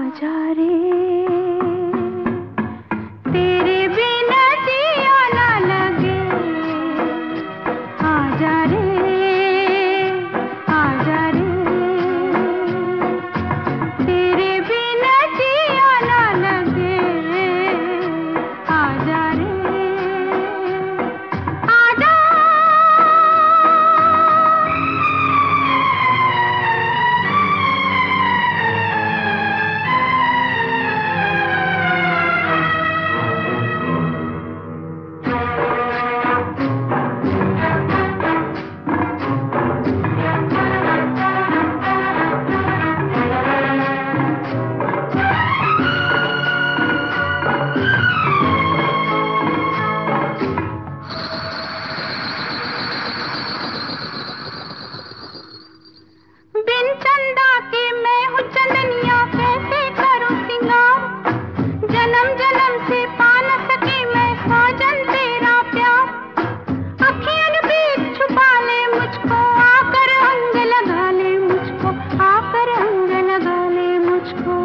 आजा रे तेरे बिना जिया ना लगे, आजा रे आजा रे तेरे बिना जिया ना लगे, आजा रे आजा। बिन चंदा के मैं हूँ चंदनिया, कैसे करूँ सिंगार, जन्म जन्म से पा न सकी मैं साजन तेरा प्यार। अखियन बीच छुपा ले मुझको, आकर अंग लगा ले मुझको, आकर अंग लगा ले मुझको,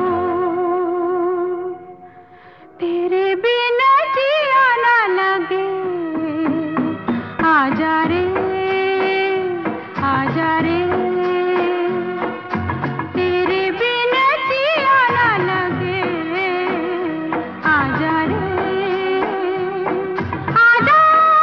तेरे बिना जिया ना लगे, आजा रे आजा रे तेरे बिना जिया ना लगे, आजा रे आजा।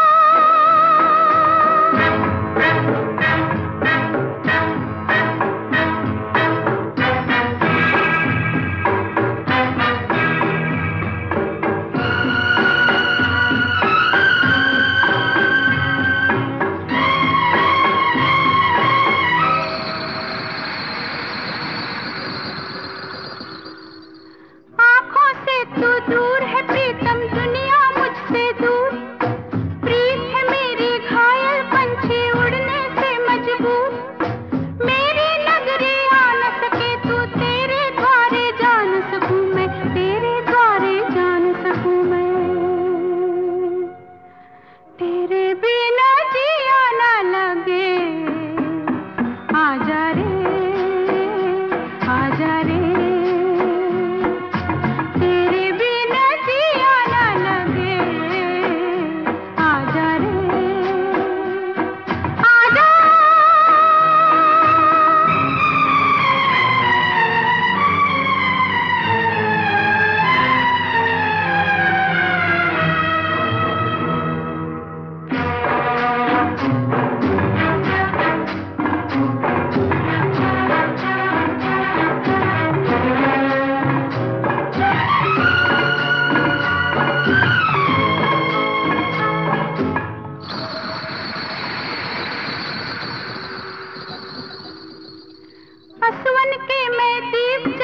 आँखों से तू दूर है प्रीतम, दुनिया मुझसे दूर, प्रीत है मेरी घायल पंछी उड़ने से मजबूर, मेरी नगरी आ न सके तू, तेरे द्वारे जान सकूं मैं, तेरे द्वारे जान सकूं मैं, तेरे बिना जिया ना लगे, आजा रे आजा रे तेरे बिना जिया ना लगे, आजा रे आजा। असवन के मैं दीप